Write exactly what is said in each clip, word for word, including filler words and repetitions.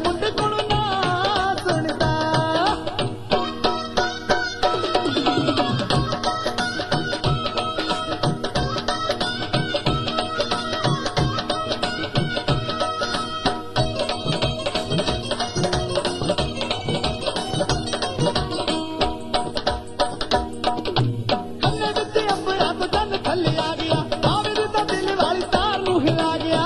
मुंडे कोलों ना सुनदा। कन्ने विच अंबरां तो चंद थल्ले आ गया, भावे दी तां दिल वाली तार नूं हिला गया।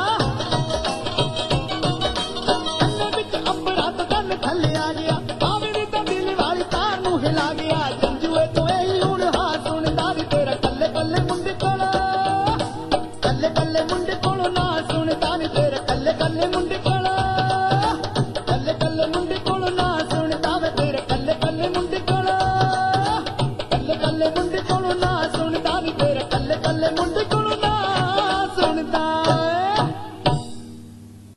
कन्ने विच अंबरां तो चंद थल्ले आ गया, भावे दी तां दिल वाली तार नूं हिला गया। जंजुए तो एही हुण हां सुणदा नी तेरा कल्ले कल्ले मुंडे कोलों, कल्ले कल्ले मुंडे कोलों ना सुणदा नी तेरा कल्ले कल्ले मुंडे कोलों, कल्ले कल्ले मुंडे कोलों ना सुणदा वे तेरे कल्ले कल्ले मुंडे कोलों, कल्ले कल्ले मुंडे कोलों ना